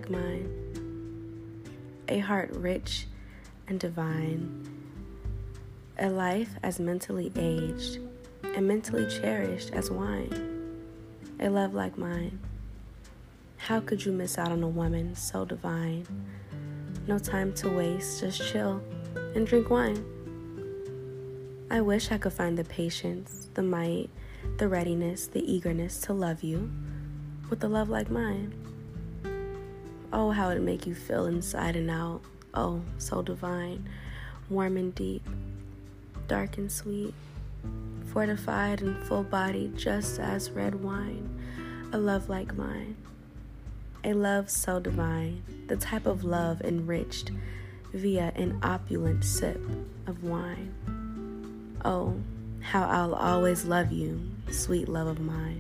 like mine, a heart rich and divine, a life as mentally aged and mentally cherished as wine, a love like mine. How could you miss out on a woman so divine? No time to waste, just chill and drink wine. I wish I could find the patience, the might, the readiness, the eagerness to love you with a love like mine. Oh, how it'd make you feel inside and out. Oh, so divine, warm and deep, dark and sweet, fortified and full-bodied just as red wine. A love like mine. A love so divine, the type of love enriched via an opulent sip of wine. Oh, how I'll always love you, sweet love of mine.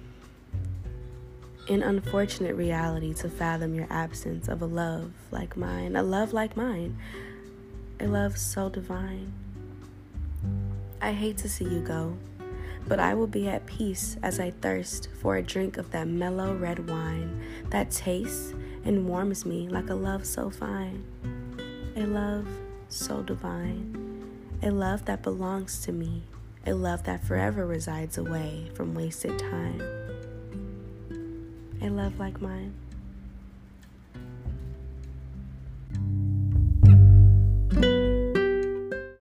An unfortunate reality to fathom your absence of a love like mine, a love like mine, a love so divine. I hate to see you go, but I will be at peace as I thirst for a drink of that mellow red wine that tastes and warms me like a love so fine, a love so divine. A love that belongs to me, a love that forever resides away from wasted time. A love like mine.